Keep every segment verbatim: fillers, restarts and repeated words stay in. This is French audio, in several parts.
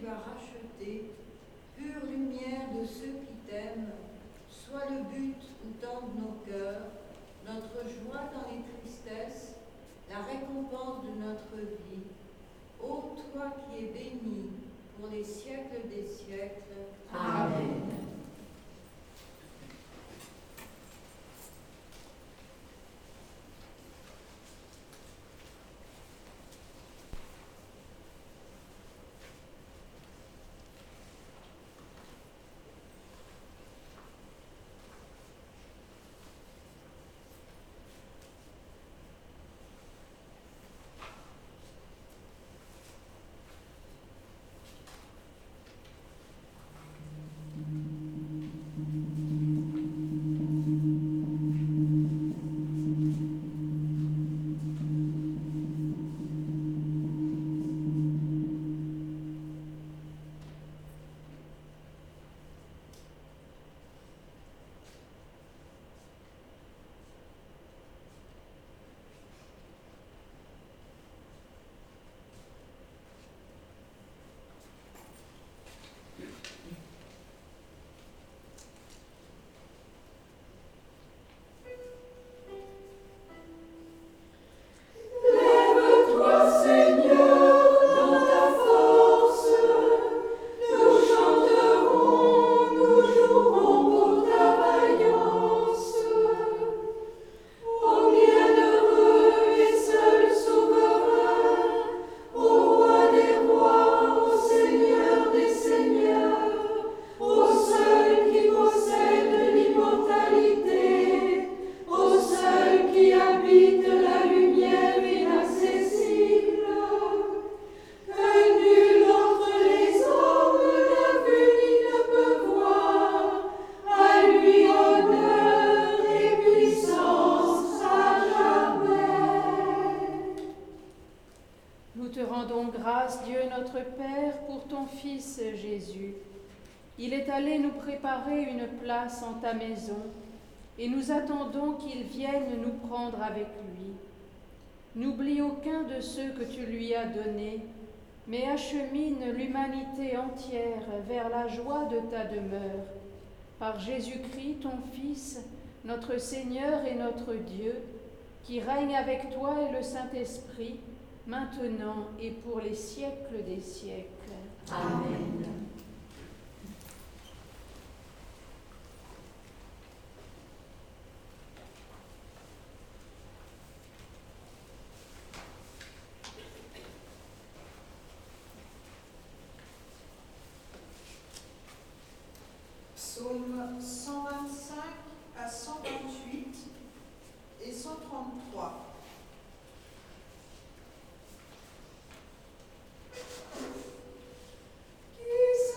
tu as racheté, pure lumière de ceux qui t'aiment, sois le but où tendent nos cœurs, notre joie dans les tristesses, la récompense de notre vie. Ô toi qui es béni pour les siècles des siècles. Amen. Jésus. Il est allé nous préparer une place en ta maison, et nous attendons qu'il vienne nous prendre avec lui. N'oublie aucun de ceux que tu lui as donnés, mais achemine l'humanité entière vers la joie de ta demeure. Par Jésus-Christ, ton Fils, notre Seigneur et notre Dieu, qui règne avec toi et le Saint-Esprit, maintenant et pour les siècles des siècles. Amen. Psaume cent vingt-cinq à cent vingt-huit et cent trente-trois. Qui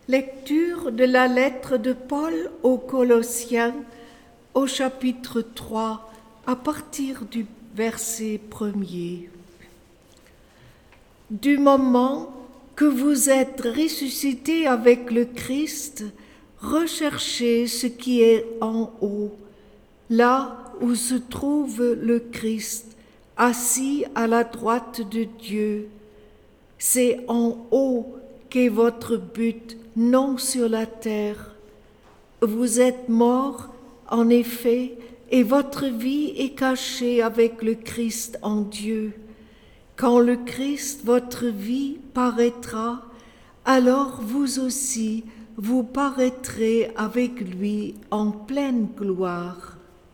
Lecture de la lettre de Paul aux Colossiens au chapitre trois à partir du verset premier. Du moment que vous êtes ressuscités avec le Christ, recherchez ce qui est en haut, là où se trouve le Christ, assis à la droite de Dieu. C'est en haut qu'est votre but, non sur la terre. Vous êtes morts, en effet, et votre vie est cachée avec le Christ en Dieu. Quand le Christ, votre vie, paraîtra, alors vous aussi, vous paraîtrez avec lui en pleine gloire.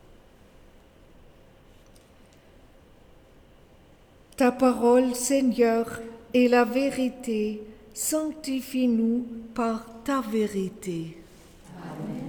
Ta parole, Seigneur, est la vérité. Sanctifie-nous par ta vérité. Amen.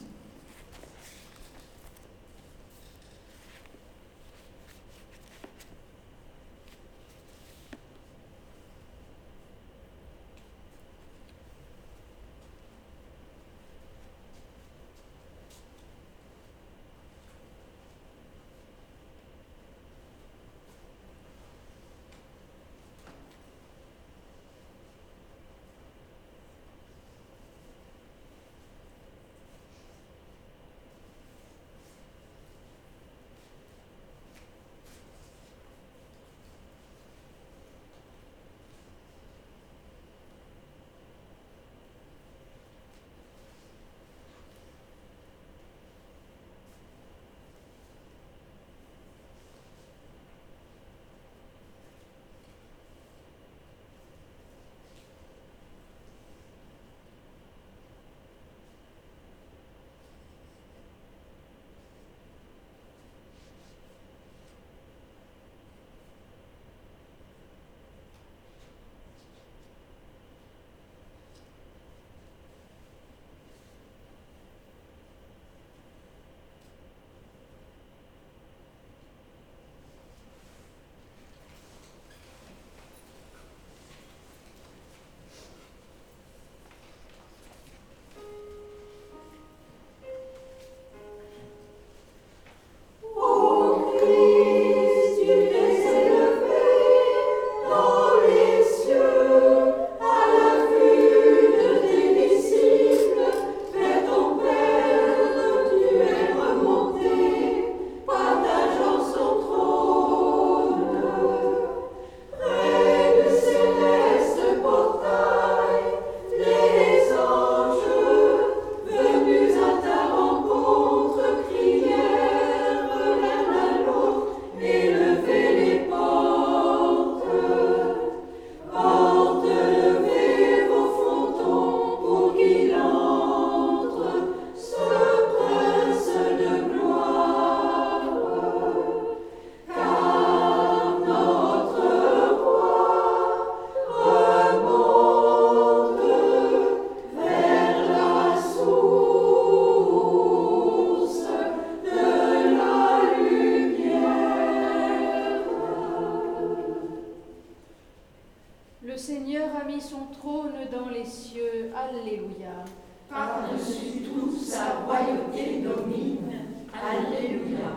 Par-dessus tout, sa royauté domine. Alléluia.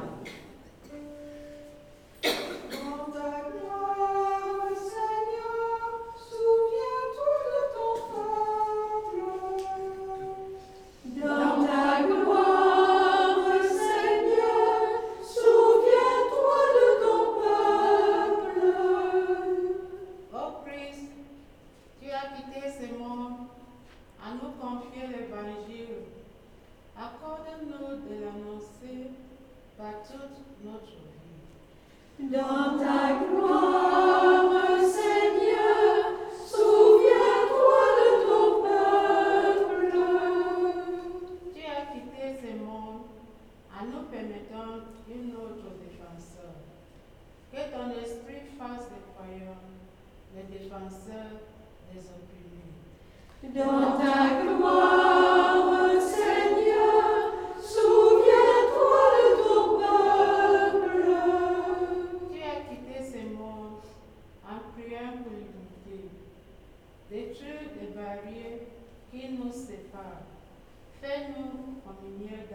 Dans ta gloire, Seigneur, souviens-toi de ton peuple. Dans ta gloire, Seigneur, souviens-toi de ton peuple. Ô Christ, tu as quitté ce monde à nous confier l'évangile. Accorde-nous de l'annoncer par toute notre vie. Dans ta gloire, Seigneur, souviens-toi de ton peuple. Tu as quitté ce monde en nous permettant une autre défenseur. Que ton esprit fasse des croyants les défenseurs des opprimés. Dans ta gloire, Seigneur, souviens-toi de ton peuple. Tu as quitté ce monde en priant pour l'unité. Détruire les barrières qui nous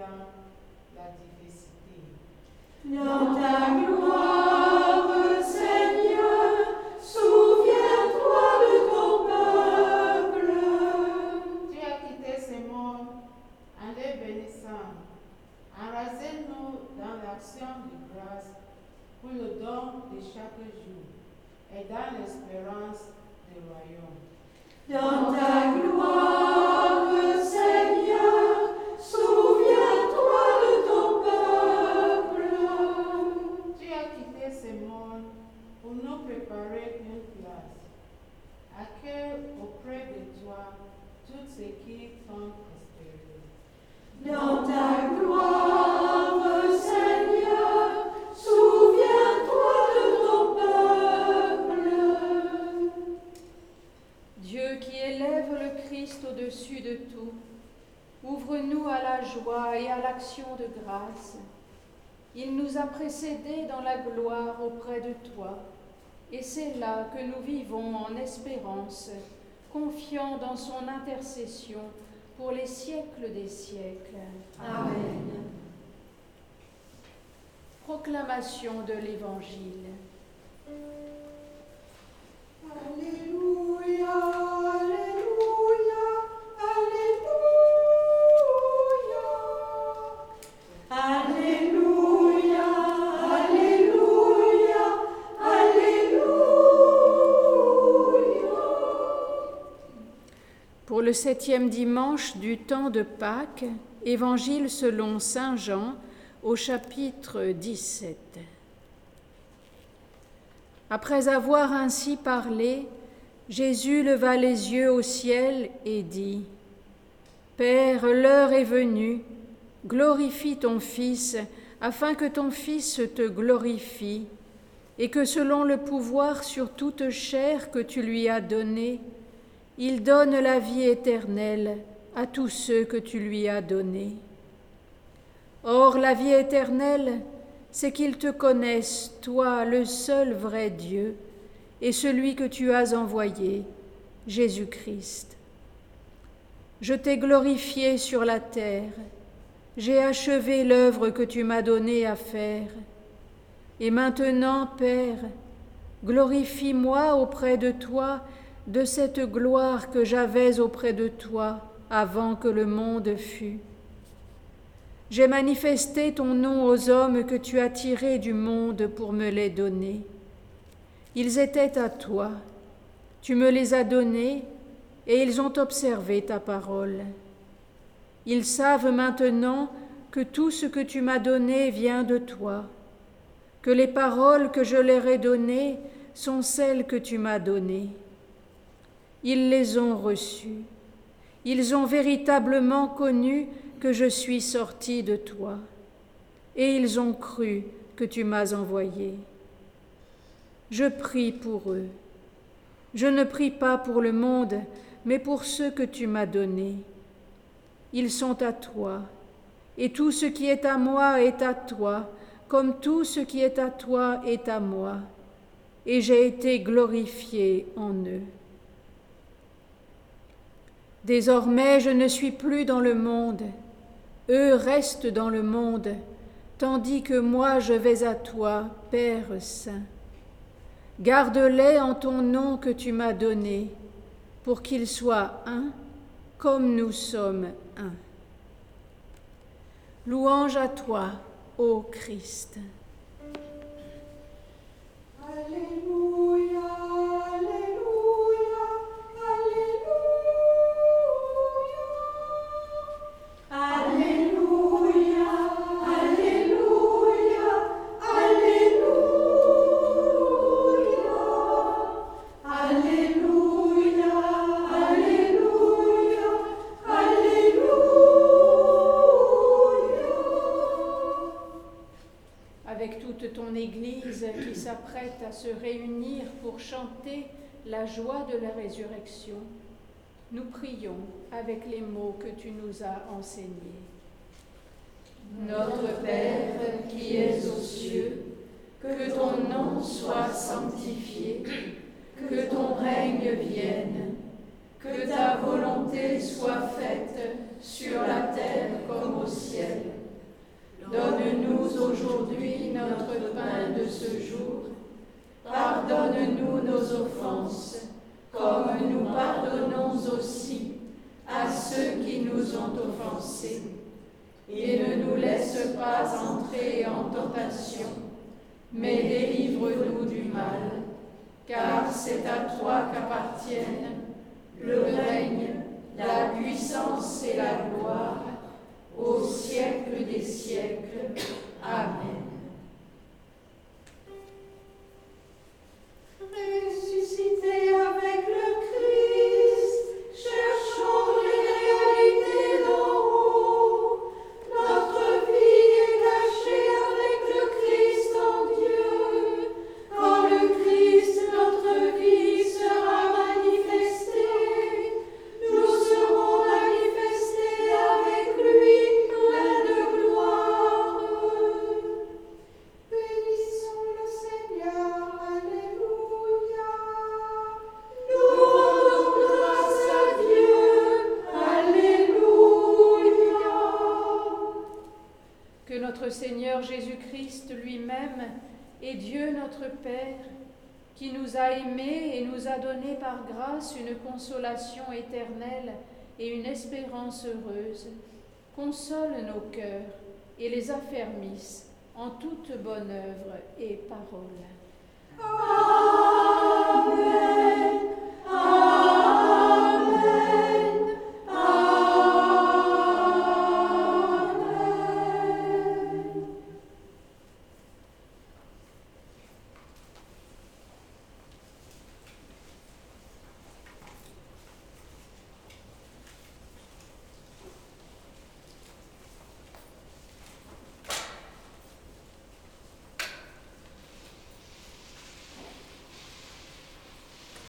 dans la diversité. Dans ta gloire, Seigneur, souviens-toi de ton peuple. Tu as quitté ce monde en les bénissant. Enracine-nous dans l'action de grâce pour le don de chaque jour et dans l'espérance du royaume. Dans ta gloire, Seigneur, souviens-toi de ton peuple. Tu as quitté ce monde pour nous préparer une place. Accueille auprès de toi tout ce qui t'ont espéré. Dans ta gloire, Seigneur, souviens-toi de ton peuple. Dieu qui élève le Christ au-dessus de tout, ouvre-nous à la joie et à l'action de grâce. Il nous a précédés dans la gloire auprès de toi, et c'est là que nous vivons en espérance, confiants dans son intercession pour les siècles des siècles. Amen. Proclamation de l'Évangile. Alléluia, Alléluia, Alléluia. Alléluia, Alléluia, Alléluia. Pour le septième dimanche du temps de Pâques, Évangile selon saint Jean, au chapitre dix-sept. Après avoir ainsi parlé, Jésus leva les yeux au ciel et dit : Père, l'heure est venue, glorifie ton Fils, afin que ton Fils te glorifie, et que selon le pouvoir sur toute chair que tu lui as donné, il donne la vie éternelle à tous ceux que tu lui as donnés. Or, la vie éternelle, c'est qu'ils te connaissent, toi, le seul vrai Dieu, et celui que tu as envoyé, Jésus-Christ. Je t'ai glorifié sur la terre, j'ai achevé l'œuvre que tu m'as donnée à faire. Et maintenant, Père, glorifie-moi auprès de toi de cette gloire que j'avais auprès de toi avant que le monde fût. J'ai manifesté ton nom aux hommes que tu as tirés du monde pour me les donner. Ils étaient à toi, tu me les as donnés, et ils ont observé ta parole. Ils savent maintenant que tout ce que tu m'as donné vient de toi, que les paroles que je leur ai données sont celles que tu m'as données. Ils les ont reçues. Ils ont véritablement connu que je suis sorti de toi, et ils ont cru que tu m'as envoyé. Je prie pour eux. Je ne prie pas pour le monde, mais pour ceux que tu m'as donnés. Ils sont à toi, et tout ce qui est à moi est à toi, comme tout ce qui est à toi est à moi, et j'ai été glorifié en eux. Désormais, je ne suis plus dans le monde, eux restent dans le monde, tandis que moi je vais à toi, Père Saint. Garde-les en ton nom que tu m'as donné, pour qu'ils soient un, comme nous sommes un. Louange à toi, ô Christ. Alléluia, Alléluia, Alléluia. Alléluia, Alléluia, Alléluia. Alléluia, Alléluia, Alléluia. Avec toute ton Église qui s'apprête à se réunir pour chanter la joie de la résurrection, nous prions avec les mots que tu nous as enseignés. Notre Père qui es aux cieux, que ton nom soit sanctifié, que ton règne vienne, que ta volonté soit faite sur la terre comme au ciel. Donne-nous aujourd'hui notre pain de ce jour. Pardonne-nous nos offenses, comme nous pardonnons aussi à ceux qui nous ont offensés. Et ne nous laisse pas entrer en tentation, mais délivre-nous du mal, car c'est à toi qu'appartiennent le règne, la puissance et la gloire, au siècle des siècles. Amen. Ressuscité avec le Christ, cherchons les réalités d'en haut. Notre vie est cachée avec le Christ en Dieu. Quand le Christ, notre vie, sera manifesté, nous serons manifestés avec lui, pleins de gloire. Bénissons le Seigneur, Alléluia. Nous rendons grâce à Dieu, Alléluia. Que notre Seigneur Jésus-Christ lui-même et Dieu notre Père, qui nous a aimés et nous a donné par grâce une consolation éternelle et une espérance heureuse, console nos cœurs et les affermisse en toute bonne œuvre et parole. Amen.